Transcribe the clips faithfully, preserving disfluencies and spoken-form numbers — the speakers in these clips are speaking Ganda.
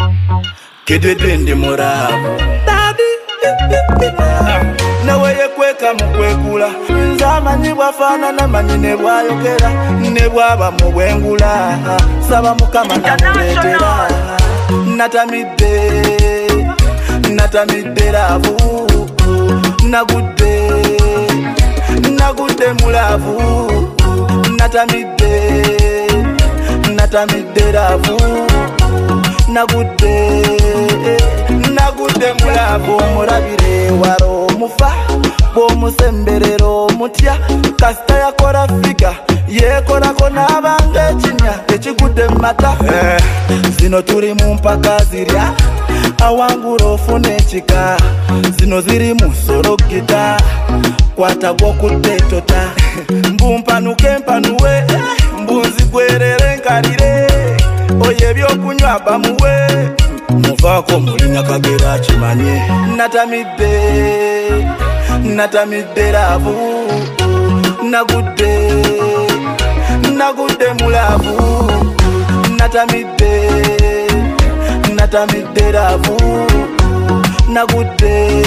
Kidwidwi ndi muravu nawe yekweka mukwekula nzamanyi bwafana namanyi ne bwayogera ne bwaba mu bwengula saba mukama namuleetera natamidde natamidde laavu nagudde nagudde mulavu natamidde natamidde laavu nagudde nagudde mulavu omulabire waro omufa bw'omusemberero omutya kasita yakola figa yekolako n'abanga ekinya ekigudde mu mata eh, zino tuli mu mpaka zirya awangula ofuna ekika zino ziri mu sorogita kwata gw'okuttetota mbumpanuke mpanuwe mbunzigwerere nkalire oyo ebyokunywa bamuwe muvaako mulina kagera kimanye natamidde natamidde laavu nagudde nagudde mulavu natamidde natamidde laavu nagudde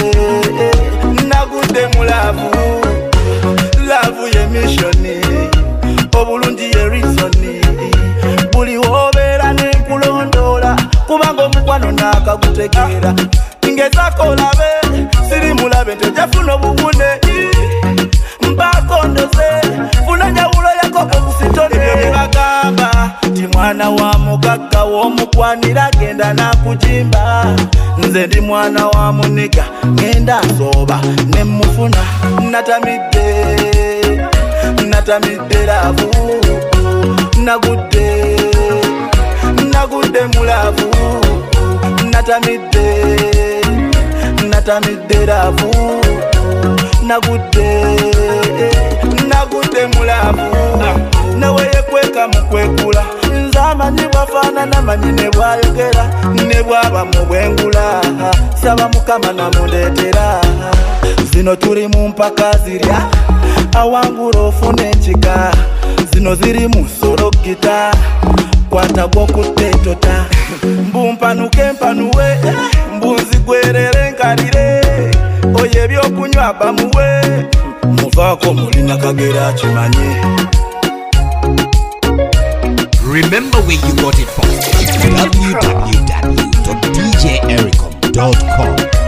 nagudde mulavu laavu ye missioni obulungi ye reasoni buli wobeera nenkulondola kubanga omukwano nakagutegeera ngezako olabe siri mulabe ntejafuna obubune mpakondoze funa njawulo yakopo kusitone ebyo byebagamba ti mwana wa mugagga w'omukwanira genda nakujimba nze ndi mwana wa muniga ngenda nsooba nemufuna natamidde natamidde laavu nagudde nagudde mulavu natamidde natamidde laavu nagudde nagudde mulavu nawe yekweka mukwekula nzamanyi bwafana namanyi ne bwayogera ne bwaba mu bwengula saba mukama namuleetera zino tuli mu mpaka zirya awangula ofuna ekika zino ziri mu sorogita kwata gw'okuttetota mbumpanuke mpanuwe mbunzigwerere nkalire oyo ebyokunywa bamuwe muvaako mulina kagera kimanye. Remember where you got it from. w w w dot d j ericom dot com